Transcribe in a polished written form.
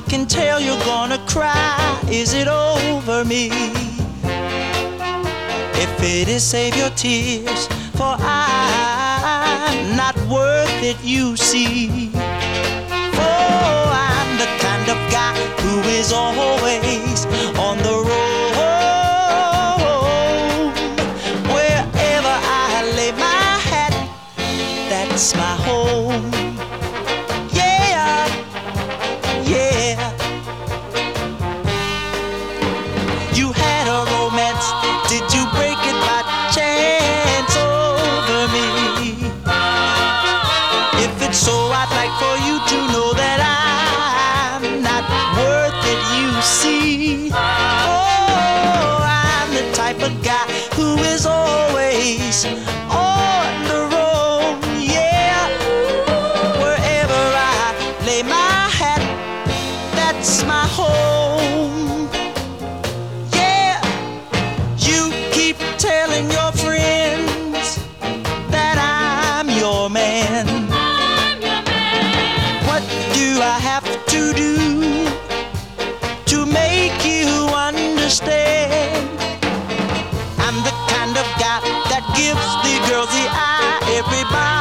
can tell you're gonna cry. Is it over me? If it is, save your tears, for I'm not worth it, you see. Oh, I'm the kind of guy who is always on the road. Wherever I lay my hat, that's my home. Yeah, yeah. You had a romance, did you break it by chance over me? If it's so, I'd like for you to know that I'm not worth it, you see. Oh, I'm the type of guy who is always on the road, yeah. Wherever I lay my hat, that's my home. Yeah, you keep telling your friends that I'm your man. What do I have to do to make you understand? I'm the kind of guy that gives the girls the eye. Everybody